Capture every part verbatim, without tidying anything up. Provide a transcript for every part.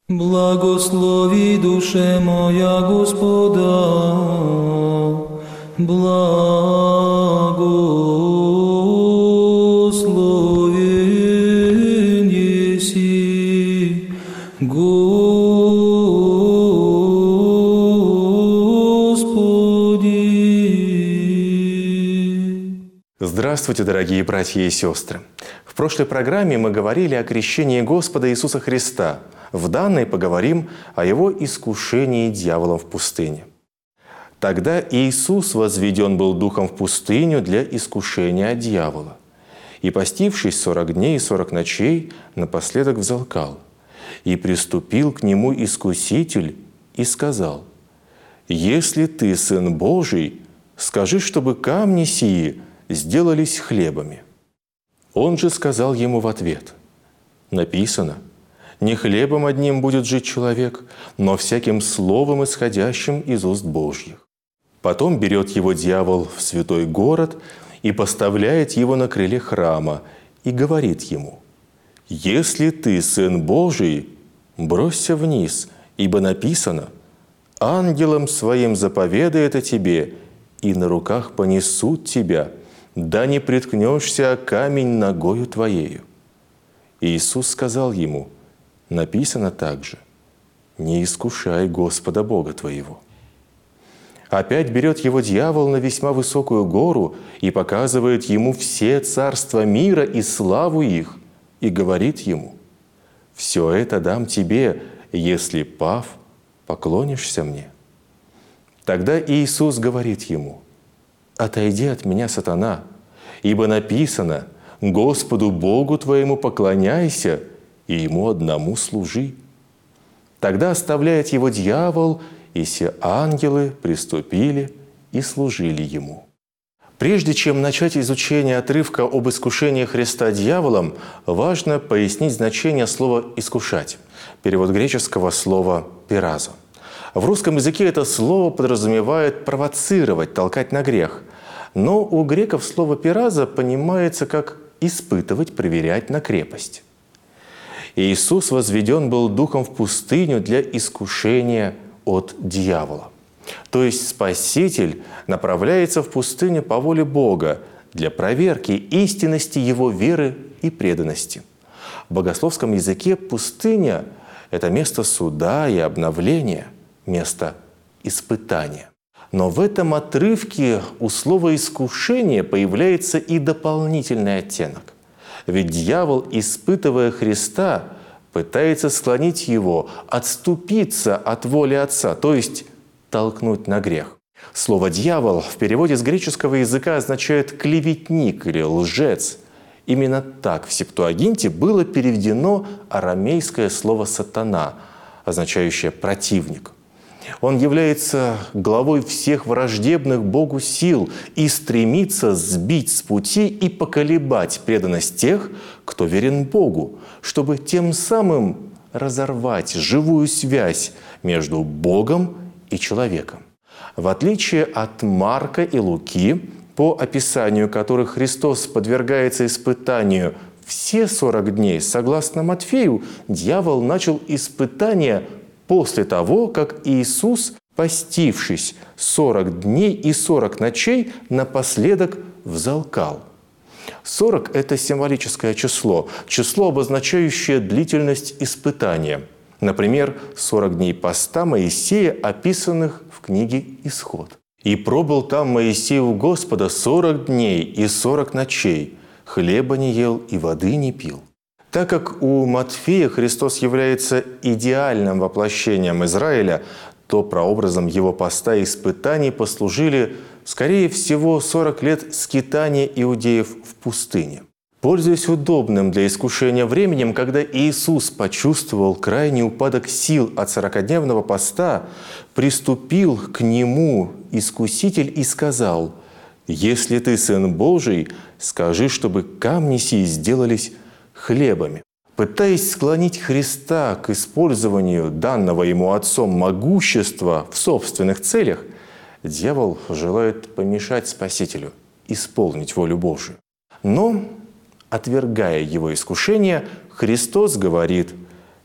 Благослови, душе моя, Господа, благословен еси, Господи. Здравствуйте, дорогие братья и сестры! В прошлой программе мы говорили о крещении Господа Иисуса Христа. В данной поговорим о Его искушении дьяволом в пустыне. Тогда Иисус возведен был духом в пустыню для искушения от дьявола. И, постившись сорок дней и сорок ночей, напоследок взалкал. И приступил к Нему искуситель и сказал: «Если Ты Сын Божий, скажи, чтобы камни сии сделались хлебами». Он же сказал ему в ответ: «Написано, не хлебом одним будет жить человек, но всяким словом, исходящим из уст Божьих». Потом берет его дьявол в святой город и поставляет его на крыле храма и говорит ему: «Если ты Сын Божий, бросься вниз, ибо написано: ангелам своим заповедает о тебе, и на руках понесут тебя, да не приткнешься о камень ногою твоею». Иисус сказал ему: «Написано также: не искушай Господа Бога твоего». Опять берет его дьявол на весьма высокую гору и показывает ему все царства мира и славу их, и говорит ему: «Все это дам тебе, если, пав, поклонишься мне». Тогда Иисус говорит ему: «Отойди от меня, сатана, ибо написано: Господу Богу твоему поклоняйся, и Ему одному служи». Тогда оставляет его дьявол, и все ангелы приступили и служили ему. Прежде чем начать изучение отрывка об искушении Христа дьяволом, важно пояснить значение слова «искушать», перевод греческого слова «пиразо». В русском языке это слово подразумевает провоцировать, толкать на грех. Но у греков слово «пиразо» понимается как «испытывать, проверять на крепость». Иисус возведен был духом в пустыню для искушения от дьявола. То есть Спаситель направляется в пустыню по воле Бога для проверки истинности Его веры и преданности. В богословском языке пустыня – это место суда и обновления, место испытания. Но в этом отрывке у слова «искушение» появляется и дополнительный оттенок. Ведь дьявол, испытывая Христа, пытается склонить его отступиться от воли Отца, то есть толкнуть на грех. Слово «дьявол» в переводе с греческого языка означает «клеветник» или «лжец». Именно так в Септуагинте было переведено арамейское слово «сатана», означающее «противник». Он является главой всех враждебных Богу сил и стремится сбить с пути и поколебать преданность тех, кто верен Богу, чтобы тем самым разорвать живую связь между Богом и человеком. В отличие от Марка и Луки, по описанию которых Христос подвергается испытанию все сорок дней, согласно Матфею, дьявол начал испытание после того, как Иисус, постившись сорок дней и сорок ночей, напоследок взалкал. сорок – это символическое число, число, обозначающее длительность испытания. Например, сорок дней поста Моисея, описанных в книге «Исход». «И пробыл там Моисей у Господа сорок дней и сорок ночей, хлеба не ел и воды не пил». Так как у Матфея Христос является идеальным воплощением Израиля, то прообразом его поста и испытаний послужили, скорее всего, сорок лет скитания иудеев в пустыне. Пользуясь удобным для искушения временем, когда Иисус почувствовал крайний упадок сил от сорокадневного поста, приступил к Нему искуситель и сказал: «Если ты Сын Божий, скажи, чтобы камни сии сделались хлебами». Пытаясь склонить Христа к использованию данного Ему Отцом могущества в собственных целях, дьявол желает помешать Спасителю исполнить волю Божию. Но, отвергая его искушение, Христос говорит: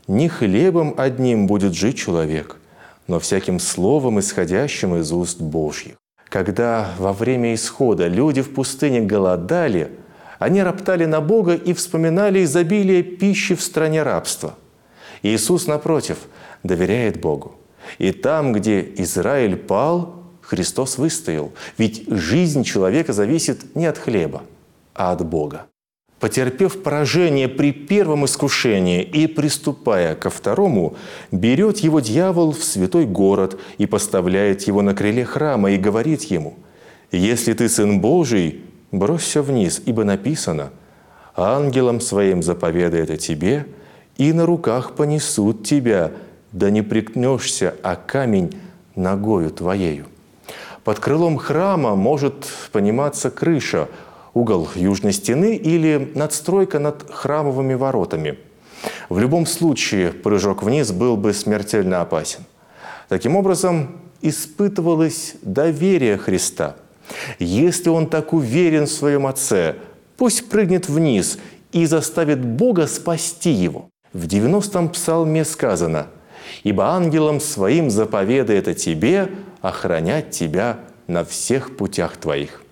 Не хлебом одним будет жить человек, но всяким словом, исходящим из уст Божьих. Когда во время исхода люди в пустыне голодали, они роптали на Бога и вспоминали изобилие пищи в стране рабства. Иисус, напротив, доверяет Богу. И там, где Израиль пал, Христос выстоял. Ведь жизнь человека зависит не от хлеба, а от Бога. Потерпев поражение при первом искушении и приступая ко второму, берет его дьявол в святой город и поставляет его на крыле храма и говорит ему: «Если ты Сын Божий, бросься вниз, ибо написано: ангелам своим заповедает о тебе, и на руках понесут тебя, да не прикнешься о камень ногою твоею». Под крылом храма может пониматься крыша, угол южной стены или надстройка над храмовыми воротами. В любом случае прыжок вниз был бы смертельно опасен. Таким образом, испытывалось доверие Христа. Если Он так уверен в Своем Отце, пусть прыгнет вниз и заставит Бога спасти его. В девяностом псалме сказано: «Ибо ангелам своим заповедает о тебе охранять тебя на всех путях твоих».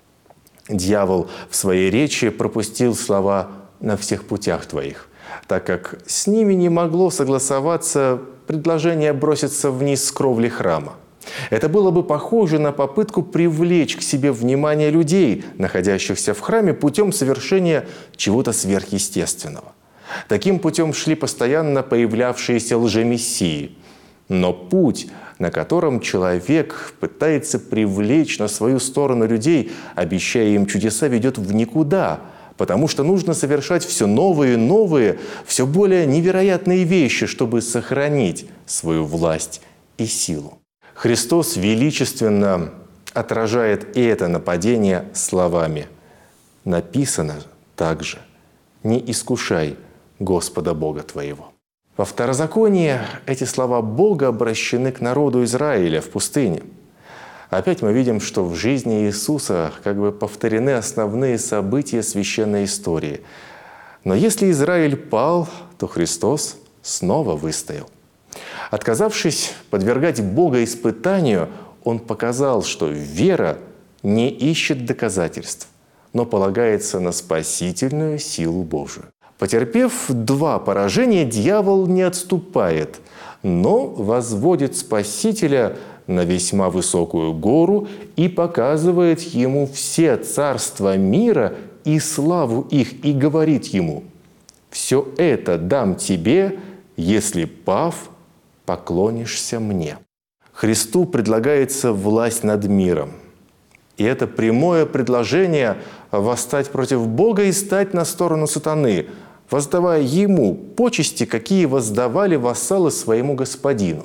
Дьявол в своей речи пропустил слова «на всех путях твоих», так как с ними не могло согласоваться предложение броситься вниз с кровли храма. Это было бы похоже на попытку привлечь к себе внимание людей, находящихся в храме, путем совершения чего-то сверхъестественного. Таким путем шли постоянно появлявшиеся лжемессии. Но путь, на котором человек пытается привлечь на свою сторону людей, обещая им чудеса, ведет в никуда, потому что нужно совершать все новые и новые, все более невероятные вещи, чтобы сохранить свою власть и силу. Христос величественно отражает и это нападение словами: «Написано также: не искушай Господа Бога твоего». Во Второзаконии эти слова Бога обращены к народу Израиля в пустыне. Опять мы видим, что в жизни Иисуса как бы повторены основные события священной истории. Но если Израиль пал, то Христос снова выстоял. Отказавшись подвергать Бога испытанию, Он показал, что вера не ищет доказательств, но полагается на спасительную силу Божию. Потерпев два поражения, дьявол не отступает, но возводит Спасителя на весьма высокую гору и показывает ему все царства мира и славу их, и говорит ему: «Все это дам тебе, если, пав, поклонишься мне». Христу предлагается власть над миром. И это прямое предложение восстать против Бога и стать на сторону сатаны, воздавая ему почести, какие воздавали вассалы своему господину.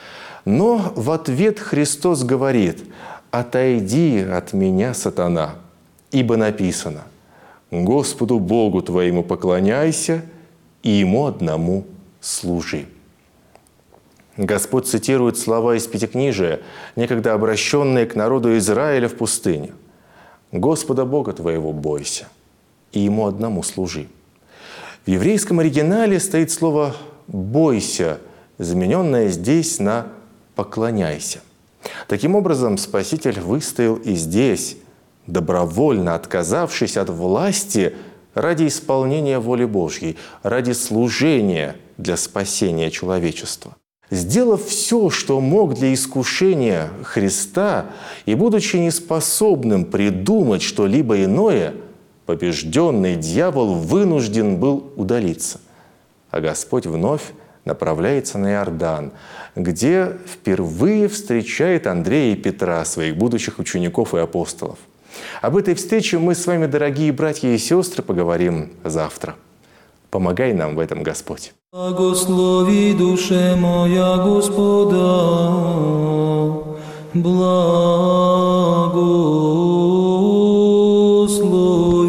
Но в ответ Христос говорит: «Отойди от меня, сатана, ибо написано: Господу Богу твоему поклоняйся и Ему одному служи». Господь цитирует слова из Пятикнижия, некогда обращенные к народу Израиля в пустыне: «Господа Бога твоего бойся и Ему одному служи». В еврейском оригинале стоит слово «бойся», замененное здесь на «поклоняйся». Таким образом, Спаситель выстоял и здесь, добровольно отказавшись от власти ради исполнения воли Божьей, ради служения для спасения человечества. Сделав все, что мог для искушения Христа, и будучи неспособным придумать что-либо иное, побежденный дьявол вынужден был удалиться. А Господь вновь направляется на Иордан, где впервые встречает Андрея и Петра, своих будущих учеников и апостолов. Об этой встрече мы с вами, дорогие братья и сестры, поговорим завтра. Помогай нам в этом, Господь. Благослови душе моя Господа, благослови.